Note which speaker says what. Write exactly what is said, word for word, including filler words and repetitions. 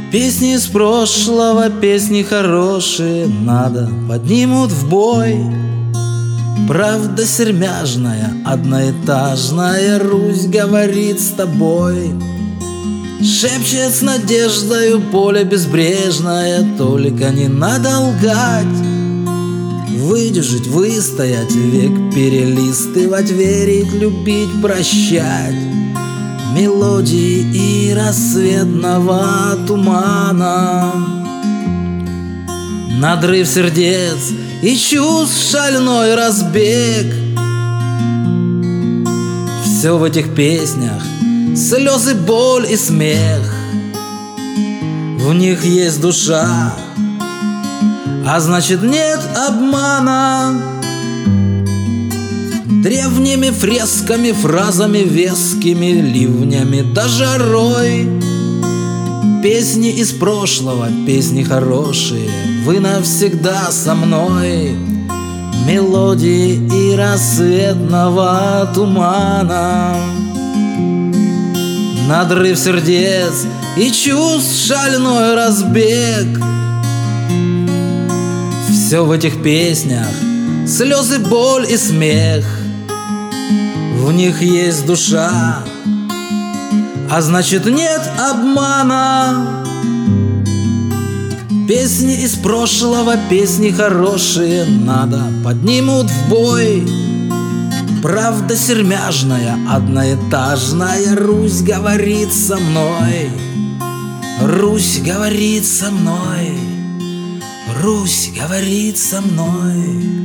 Speaker 1: Песни из прошлого, песни хорошие, надо, поднимут в бой. Правда сермяжная, одноэтажная, Русь говорит с тобой. Шепчет с надеждою поле безбрежное, только не надо лгать. Выдержать, выстоять, век перелистывать, верить, любить, прощать. Мелодии и рассветного тумана, надрыв сердец и чувств шальной разбег. Все в этих песнях слезы, боль и смех. В них есть душа, а значит нет обмана. Древними фресками, фразами вескими, ливнями да жарой. Песни из прошлого, песни хорошие, вы навсегда со мной. Мелодии и рассветного тумана, надрыв сердец и чувств шальной разбег. Все в этих песнях слезы, боль и смех. В них есть душа, а значит нет обмана. Песни из прошлого, песни хорошие, надо, поднимут в бой. Правда сермяжная, одноэтажная, Русь говорит со мной. Русь говорит со мной. Русь говорит со мной.